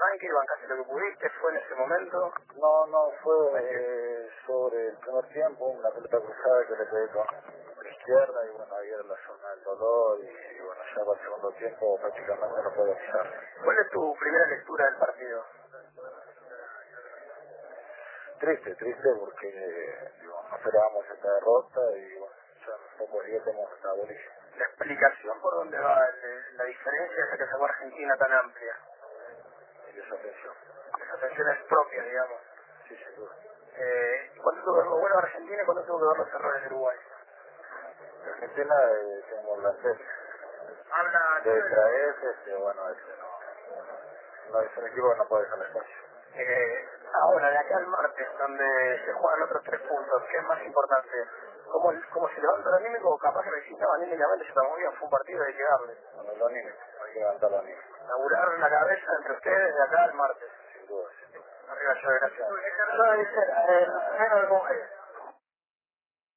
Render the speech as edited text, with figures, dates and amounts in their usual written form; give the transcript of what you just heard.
arranque, bancaste lo que pudiste, fue en ese momento. No, fue sobre el primer tiempo, una pelota cruzada que le pegué con la izquierda y bueno, ahí era la zona del dolor y bueno, ya para el segundo tiempo prácticamente no puedo pisar. ¿Cuál es tu primera lectura del partido? Triste porque digo, no esperábamos esta derrota y bueno, ya en pocos días tenemos esta abolición. La explicación por dónde va la diferencia es que sacó Argentina tan amplia. Y esa tensión. Esa tensión es propia, digamos. Sí, sin duda. ¿Cuándo tuvo que ver lo bueno de Argentina y cuándo tuvo que ver los errores de Uruguay? Argentina como holandés. Habla De traer, bueno, no es un equipo que no puede dejar espacio. ahora, de acá al martes, donde se juegan otros 3 puntos, ¿qué es más importante? ¿Cómo se levanta el anímico? Capaz que me decís, no, anímicamente se está muy bien, fue un partido de llegarle. Bueno, lo anímico, hay que levantar lo anímico. Laburar la cabeza entre ustedes de acá al martes. Sin duda. Arriba yo, gracias. Yo, dice, primero de mujeres.